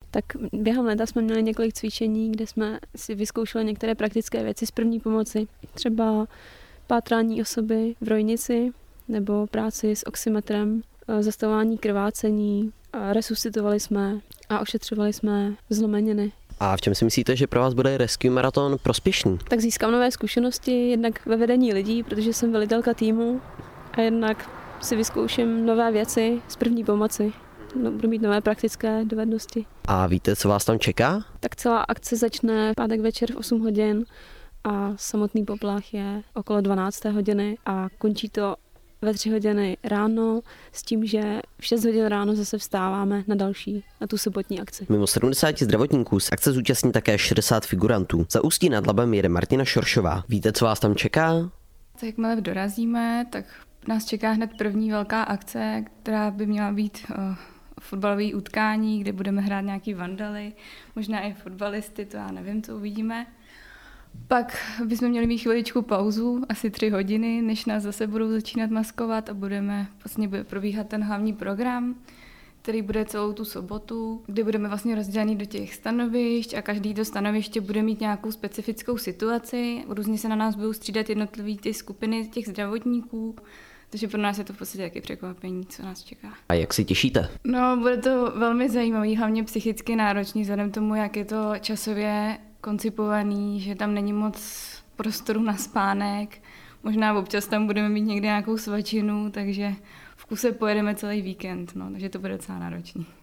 Tak během léta jsme měli několik cvičení, kde jsme si vyzkoušeli některé praktické věci z první pomoci. Třeba pátrání osoby v rojnici nebo práci s oximetrem, zastavování krvácení, resuscitovali jsme a ošetřovali jsme zlomeniny. A v čem si myslíte, že pro vás bude Rescue Marathon prospěšný? Tak získám nové zkušenosti, jednak ve vedení lidí, protože jsem velitelka týmu, a jednak si vyzkouším nové věci z první pomoci. Budu mít nové praktické dovednosti. A víte, co vás tam čeká? Tak celá akce začne v pátek večer v 8 hodin a samotný poplach je okolo 12. hodiny a končí to ve 3 hodiny ráno s tím, že v 6 hodin ráno zase vstáváme na tu sobotní akci. Mimo 70 zdravotníků z akce zúčastní také 60 figurantů. Za Ústí nad Labem jede Martina Šoršová. Víte, co vás tam čeká? Tak jakmile dorazíme, tak nás čeká hned první velká akce, která by měla být fotbalové utkání, kde budeme hrát nějaký vandaly, možná i fotbalisty, to já nevím, co uvidíme. Pak bychom měli mít chviličku pauzu, asi 3 hodiny, než nás zase budou začínat maskovat a bude probíhat ten hlavní program, který bude celou tu sobotu, kdy budeme vlastně rozděleni do těch stanovišť a každý to stanoviště bude mít nějakou specifickou situaci. Různě se na nás budou střídat jednotlivé ty skupiny těch zdravotníků, takže pro nás je to v podstatě taky překvapení, co nás čeká. A jak si těšíte? No, bude to velmi zajímavý, hlavně psychicky náročný, vzhledem tomu, jak je to časově koncipovaný, že tam není moc prostoru na spánek. Možná občas tam budeme mít někde nějakou svačinu, takže v kuse pojedeme celý víkend, takže to bude docela náročný.